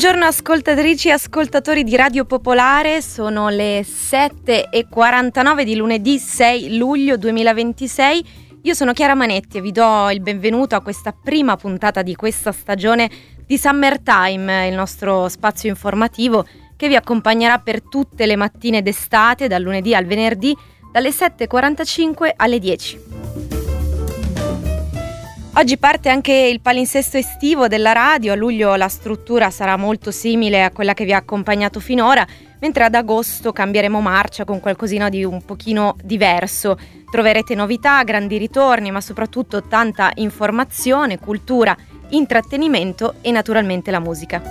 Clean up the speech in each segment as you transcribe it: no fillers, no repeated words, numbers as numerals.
Buongiorno ascoltatrici e ascoltatori di Radio Popolare, sono le 7:49 di lunedì 6 luglio 2026. Io sono Chiara Manetti e vi do il benvenuto a questa prima puntata di questa stagione di Summertime, il nostro spazio informativo che vi accompagnerà per tutte le mattine d'estate, dal lunedì al venerdì, dalle 7:45 alle 10. Oggi parte anche il palinsesto estivo della radio. A luglio la struttura sarà molto simile a quella che vi ha accompagnato finora, mentre ad agosto cambieremo marcia con qualcosina di un pochino diverso. Troverete novità, grandi ritorni, ma soprattutto tanta informazione, cultura, intrattenimento e naturalmente la musica.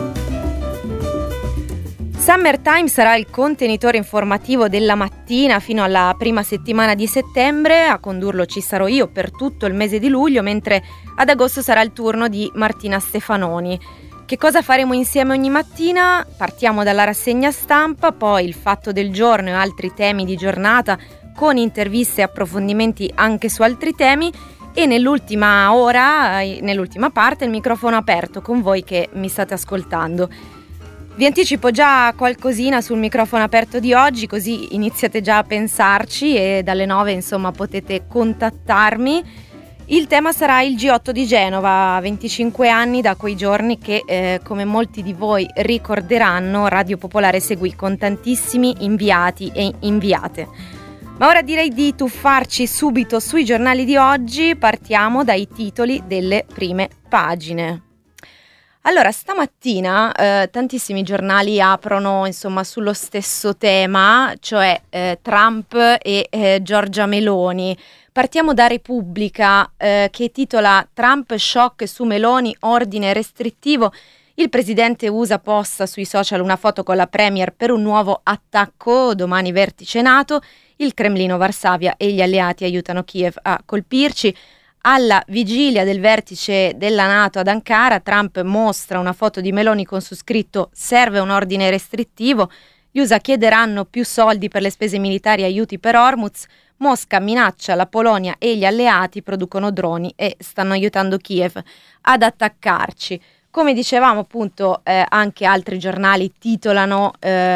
Summertime sarà il contenitore informativo della mattina fino alla prima settimana di settembre. A condurlo ci sarò io per tutto il mese di luglio, mentre ad agosto sarà il turno di Martina Stefanoni. Che cosa faremo insieme ogni mattina? Partiamo dalla rassegna stampa, poi il fatto del giorno e altri temi di giornata, con interviste e approfondimenti anche su altri temi, e nell'ultima ora, nell'ultima parte, il microfono aperto con voi che mi state ascoltando. Vi anticipo già qualcosina sul microfono aperto di oggi, così iniziate già a pensarci e dalle 9 insomma potete contattarmi. Il tema sarà il G8 di Genova, 25 anni da quei giorni che, come molti di voi ricorderanno, Radio Popolare seguì con tantissimi inviati e inviate. Ma ora direi di tuffarci subito sui giornali di oggi. Partiamo dai titoli delle prime pagine. Allora, stamattina tantissimi giornali aprono insomma sullo stesso tema, cioè Trump e Giorgia Meloni. Partiamo da Repubblica che titola Trump shock su Meloni, ordine restrittivo. Il presidente USA posta sui social una foto con la premier per un nuovo attacco, domani vertice NATO, il Cremlino, Varsavia e gli alleati aiutano Kiev a colpirci. Alla vigilia del vertice della NATO ad Ankara, Trump mostra una foto di Meloni con su scritto «Serve un ordine restrittivo», gli USA chiederanno più soldi per le spese militari e aiuti per Hormuz, Mosca minaccia la Polonia e gli alleati producono droni e stanno aiutando Kiev ad attaccarci. Come dicevamo appunto anche altri giornali titolano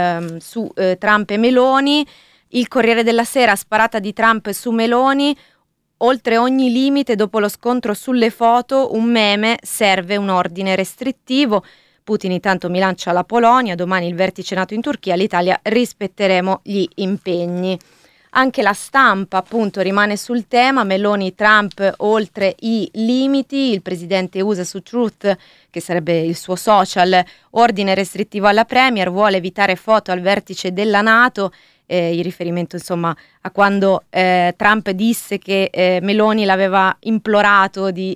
su Trump e Meloni. Il Corriere della Sera, sparata di Trump su Meloni, oltre ogni limite dopo lo scontro sulle foto, un meme, serve un ordine restrittivo. Putin intanto mi lancia la Polonia, domani il vertice NATO in Turchia, l'Italia rispetteremo gli impegni. Anche La Stampa appunto rimane sul tema, Meloni Trump oltre i limiti, il presidente USA su Truth, che sarebbe il suo social, ordine restrittivo alla premier, vuole evitare foto al vertice della NATO. In riferimento insomma a quando Trump disse che Meloni l'aveva implorato di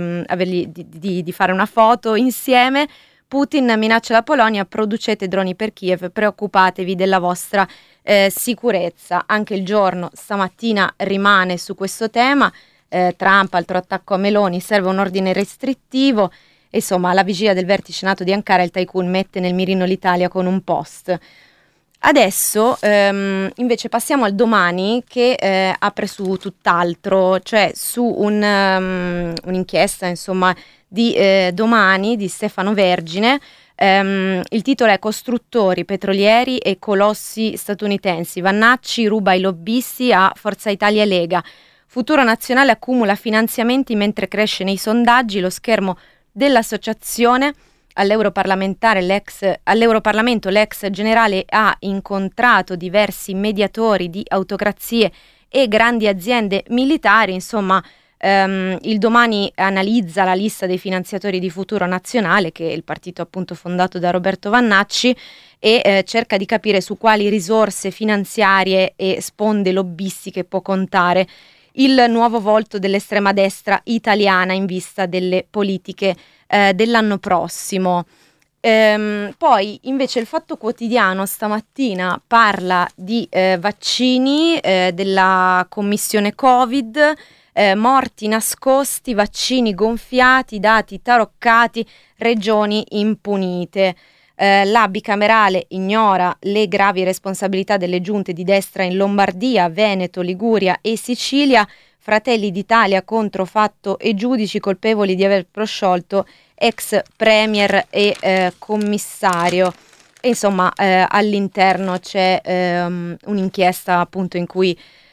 fare una foto insieme. Putin minaccia la Polonia, producete droni per Kiev, preoccupatevi della vostra sicurezza. Anche Il Giorno stamattina rimane su questo tema, Trump, altro attacco a Meloni, serve un ordine restrittivo. Insomma, alla vigilia del vertice NATO di Ankara il tycoon mette nel mirino l'Italia con un post. Adesso invece passiamo al Domani che apre su tutt'altro, cioè su un'inchiesta insomma di Domani di Stefano Vergine. Il titolo è Costruttori, petrolieri e colossi statunitensi, Vannacci ruba i lobbisti a Forza Italia e Lega, Futuro Nazionale accumula finanziamenti mentre cresce nei sondaggi, lo schermo dell'associazione. All'Europarlamento l'ex generale ha incontrato diversi mediatori di autocrazie e grandi aziende militari. Insomma, il Domani analizza la lista dei finanziatori di Futuro Nazionale, che è il partito appunto fondato da Roberto Vannacci, e cerca di capire su quali risorse finanziarie e sponde lobbistiche può contare il nuovo volto dell'estrema destra italiana in vista delle politiche dell'anno prossimo. Poi invece il Fatto Quotidiano stamattina parla di vaccini, della commissione Covid, morti nascosti, vaccini gonfiati, dati taroccati, regioni impunite. La bicamerale ignora le gravi responsabilità delle giunte di destra in Lombardia, Veneto, Liguria e Sicilia. Fratelli d'Italia contro Fatto e giudici colpevoli di aver prosciolto ex premier e commissario. E insomma all'interno c'è un'inchiesta appunto in cui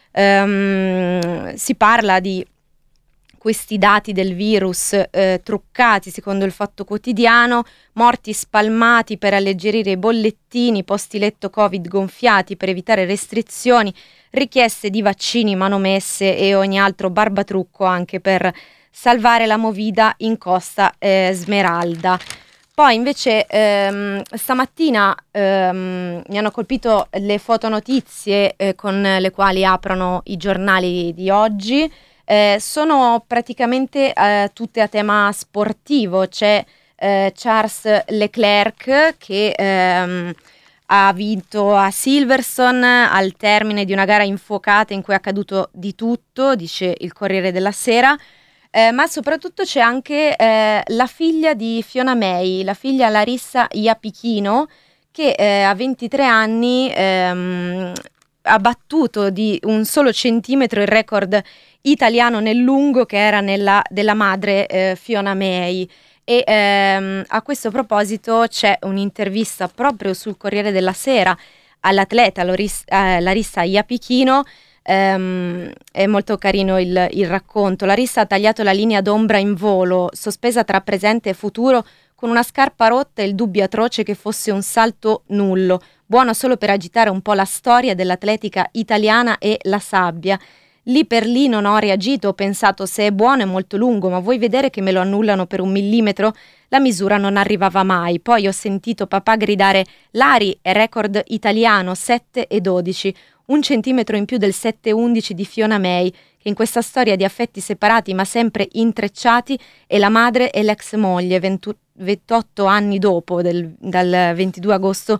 si parla di questi dati del virus truccati secondo il Fatto Quotidiano, morti spalmati per alleggerire i bollettini, posti letto Covid gonfiati per evitare restrizioni, richieste di vaccini manomesse e ogni altro barbatrucco anche per salvare la movida in Costa Smeralda. Poi invece stamattina mi hanno colpito le fotonotizie con le quali aprono i giornali di oggi. Sono praticamente tutte a tema sportivo. C'è Charles Leclerc che ha vinto a Silverstone al termine di una gara infuocata in cui è accaduto di tutto, dice il Corriere della Sera. Ma soprattutto c'è anche la figlia di Fiona May, la figlia Larissa Iapichino, che a 23 anni ha battuto di un solo centimetro il record italiano nel lungo che era della madre Fiona May. E a questo proposito c'è un'intervista proprio sul Corriere della Sera all'atleta Larissa Iapichino. È molto carino il racconto. Larissa ha tagliato la linea d'ombra in volo, sospesa tra presente e futuro, con una scarpa rotta e il dubbio atroce che fosse un salto nullo, buono solo per agitare un po' la storia dell'atletica italiana e la sabbia. Lì per lì non ho reagito, ho pensato se è buono è molto lungo, ma vuoi vedere che me lo annullano per 1 millimetro? La misura non arrivava mai. Poi ho sentito papà gridare «Lari è record italiano, 7,12». 1 centimetro in più del 7,11 di Fiona May, che in questa storia di affetti separati ma sempre intrecciati è la madre e l'ex moglie 28 anni dopo, dal 22 agosto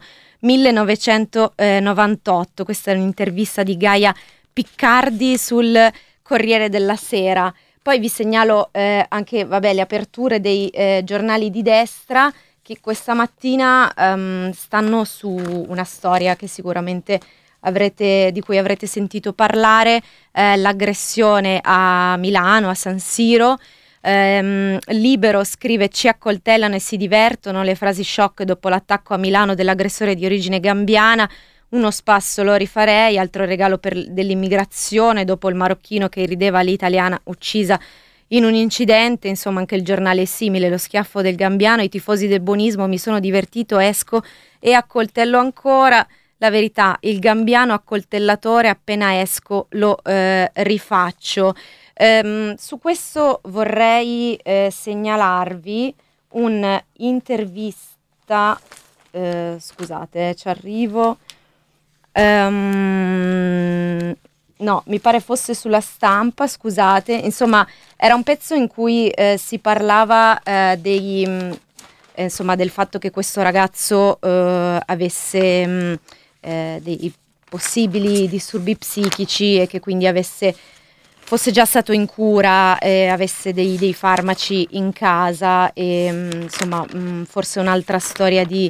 1998. Questa è un'intervista di Gaia Piccardi sul Corriere della Sera. Poi vi segnalo anche le aperture dei giornali di destra che questa mattina stanno su una storia che sicuramente di cui avrete sentito parlare, l'aggressione a Milano, a San Siro. Libero scrive «Ci accoltellano e si divertono», le frasi shock dopo l'attacco a Milano dell'aggressore di origine gambiana. Uno spasso lo rifarei, altro regalo dell'immigrazione dopo il marocchino che irrideva l'italiana uccisa in un incidente. Insomma, anche il giornale è simile, lo schiaffo del gambiano, i tifosi del buonismo, mi sono divertito, esco e accoltello ancora. La verità, il gambiano accoltellatore, appena esco lo rifaccio. Su questo vorrei segnalarvi un'intervista, scusate, ci arrivo. No, mi pare fosse sulla Stampa, scusate. Insomma, era un pezzo in cui si parlava del fatto che questo ragazzo avesse dei possibili disturbi psichici e che quindi fosse già stato in cura, avesse dei farmaci in casa e forse un'altra storia di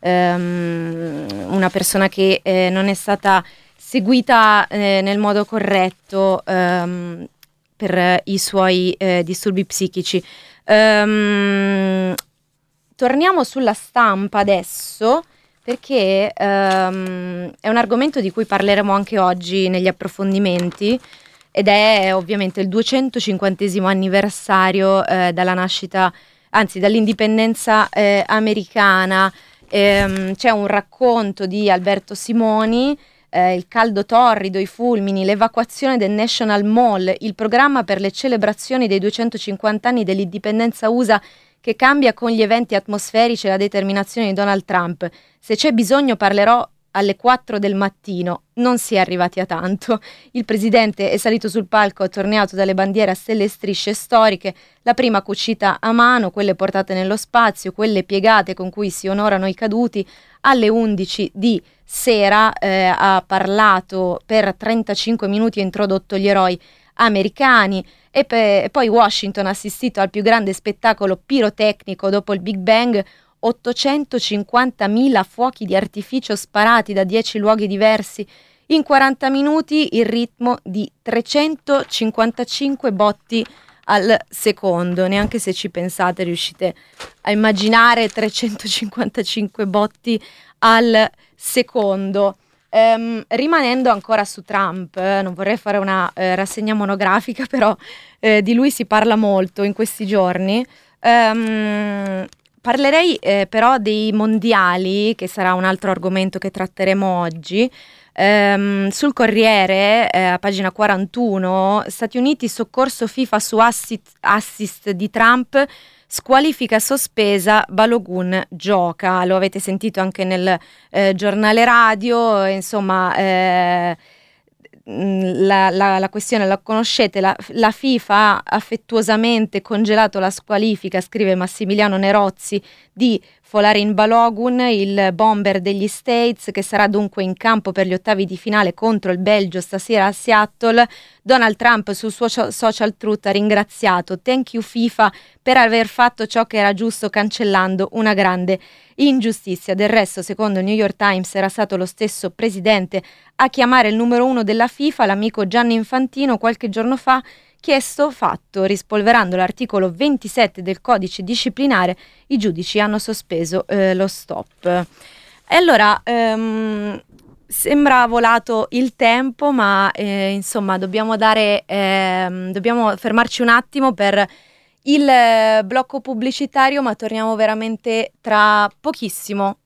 una persona che non è stata seguita nel modo corretto per i suoi disturbi psichici. Torniamo sulla Stampa adesso, perché è un argomento di cui parleremo anche oggi negli approfondimenti, ed è ovviamente il 250° anniversario dall'indipendenza americana. C'è un racconto di Alberto Simoni, il caldo torrido, i fulmini, l'evacuazione del National Mall, il programma per le celebrazioni dei 250 anni dell'indipendenza USA che cambia con gli eventi atmosferici e la determinazione di Donald Trump. Se c'è bisogno parlerò alle 4 del mattino. Non si è arrivati a tanto. Il presidente è salito sul palco attorniato dalle bandiere a stelle e strisce storiche, la prima cucita a mano, quelle portate nello spazio, quelle piegate con cui si onorano i caduti. Alle 11 di sera ha parlato per 35 minuti e introdotto gli eroi americani. E poi Washington ha assistito al più grande spettacolo pirotecnico dopo il Big Bang, 850.000 fuochi di artificio sparati da 10 luoghi diversi. In 40 minuti il ritmo di 355 botti al secondo. Neanche se ci pensate riuscite a immaginare 355 botti al secondo. Rimanendo ancora su Trump, non vorrei fare una rassegna monografica, però di lui si parla molto in questi giorni. Parlerei però dei mondiali, che sarà un altro argomento che tratteremo oggi. Sul Corriere, a pagina 41, Stati Uniti, soccorso FIFA su assist di Trump, squalifica sospesa, Balogun gioca. Lo avete sentito anche nel giornale radio, insomma, la questione la conoscete. La FIFA ha affettuosamente congelato la squalifica, scrive Massimiliano Nerozzi, di Folarin Balogun, il bomber degli States, che sarà dunque in campo per gli ottavi di finale contro il Belgio stasera a Seattle. Donald Trump sul suo social truth ha ringraziato "Thank you FIFA per aver fatto ciò che era giusto, cancellando una grande ingiustizia". Del resto, secondo il New York Times, era stato lo stesso presidente a chiamare il numero uno della FIFA, l'amico Gianni Infantino, qualche giorno fa. Chiesto fatto, rispolverando l'articolo 27 del codice disciplinare, i giudici hanno sospeso lo stop. E allora, sembra volato il tempo, ma insomma dobbiamo fermarci un attimo per il blocco pubblicitario, ma torniamo veramente tra pochissimo.